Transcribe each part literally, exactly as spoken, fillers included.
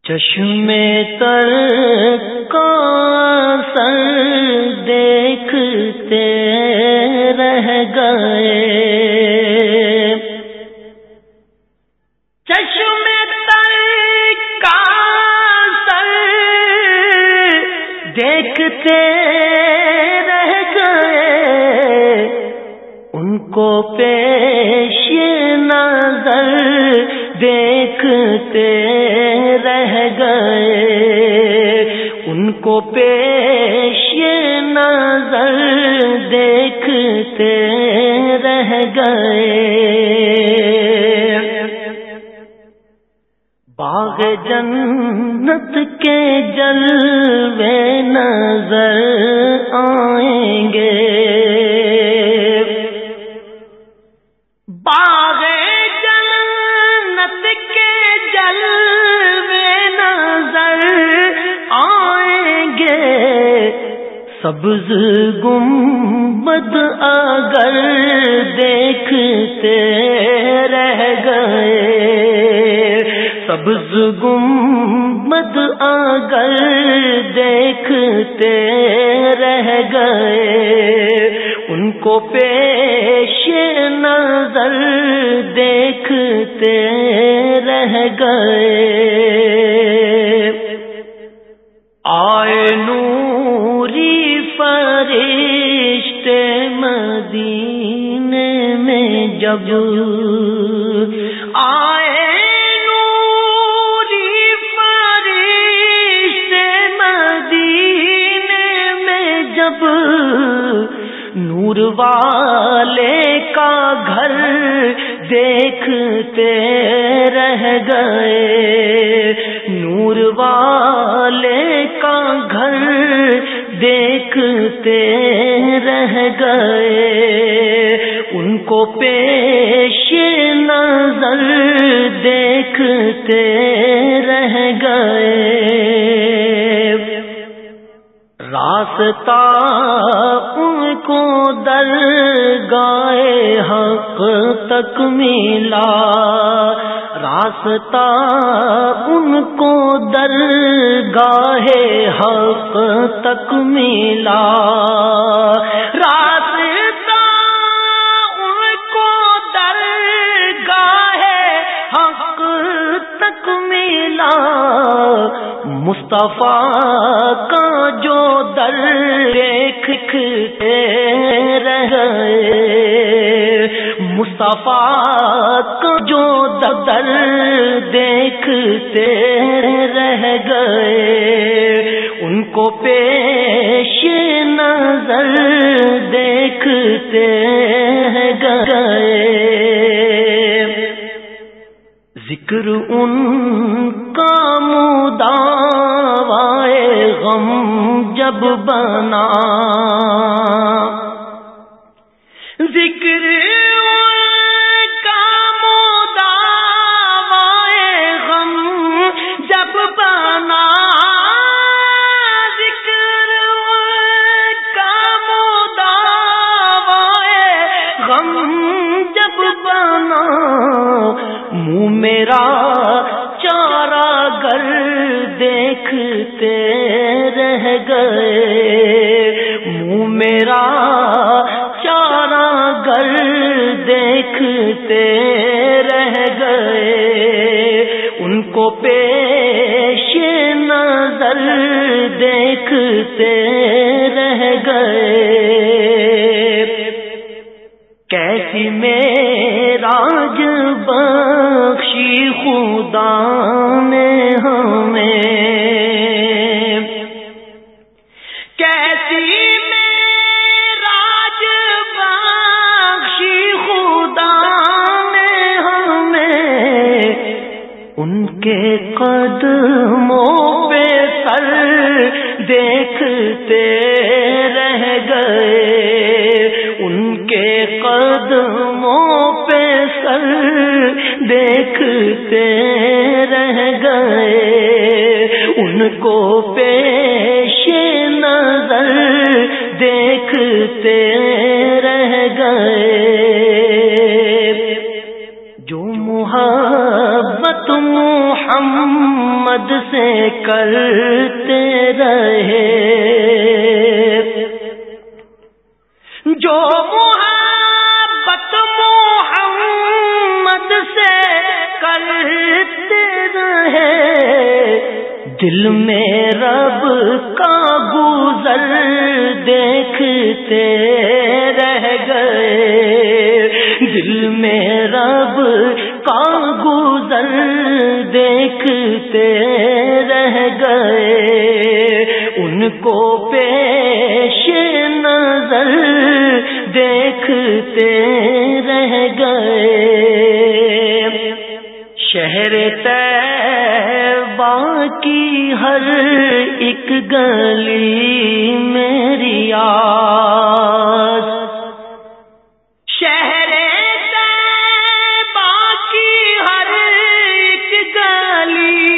چشمے تر کا سر دیکھتے رہ گئے، چشمے تر کا سر دیکھتے رہ گئے، ان کو پیش نظر دیکھتے رہ گئے، ان کو پیش نظر دیکھتے رہ گئے۔ باغ جنت کے جلوے نظر آئیں گے، باغ جنت کے جلوے نظر آئیں گے، سبز گنبد اگر دیکھتے رہ گئے، سبز گنبد اگر دیکھتے رہ گئے، ان کو پیش نظر دیکھتے رہ گئے۔ آئے نوری فرشتے مدینے میں جب، آئے نوری فرشتے مدینے میں جب، نور والے کا گھر دیکھتے رہ گئے، نور والے کا گھر دیکھتے رہ گئے، ان کو پیش نظر دیکھتے رہ گئے۔ راستہ ان کو درگاہ حق تک ملا، راستہ ان کو درگاہ حق تک ملا، راستہ ان کو درگاہ حق تک ملا، مصطفیٰ کا جو در دیکھتے رہ گئے، مصطفیٰ کا جو در دیکھتے رہ گئے، ان کو پیش نظر دیکھتے گئے۔ ذکر ان کا مداوائے غم جب بنا، ذکر ان کا مداوائے غم جب بنا، ذکر ان کا مداوائے غم جب بنا، منہ میرا چارہ گر دیکھتے رہ گئے، منہ میرا چارہ گر دیکھتے رہ گئے، ان کو پیش نظر دیکھتے رہ گئے۔ کیسی معراج بخشی خدا نے ہمیں، کیسی معراج بخشی خدا نے ہمیں، ان کے قدموں پہ سر دیکھتے رہ گئے، ان کے قدموں پہ سر دیکھتے رہ گئے، ان کو پیش نظر دیکھتے رہ گئے۔ جو محبت محمد محمد سے کرتے رہے، جو محبت محمد سے کرتے رہے، دل میں رب کا گزر دیکھتے رہ گئے، دل میں رب کا گزر دیکھتے رہ گئے، ان کو پیش نظر دیکھتے رہ گئے۔ شہر طیبہ کی ہر ایک گلی میری یاد، شہر طیبہ کی ہر ایک گلی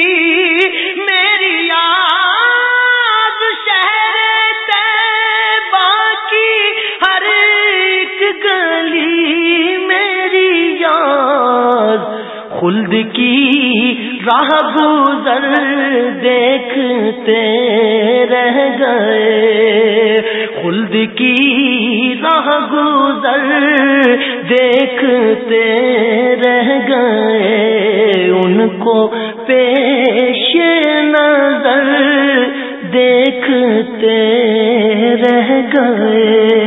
میری یاد، شہر طیبہ کی ہر ایک گلی میری یاد، خلد کی راہ گزر دیکھتے رہ گئے، خلد کی راہ گزر دیکھتے رہ گئے، ان کو پیش نظر دیکھتے رہ گئے۔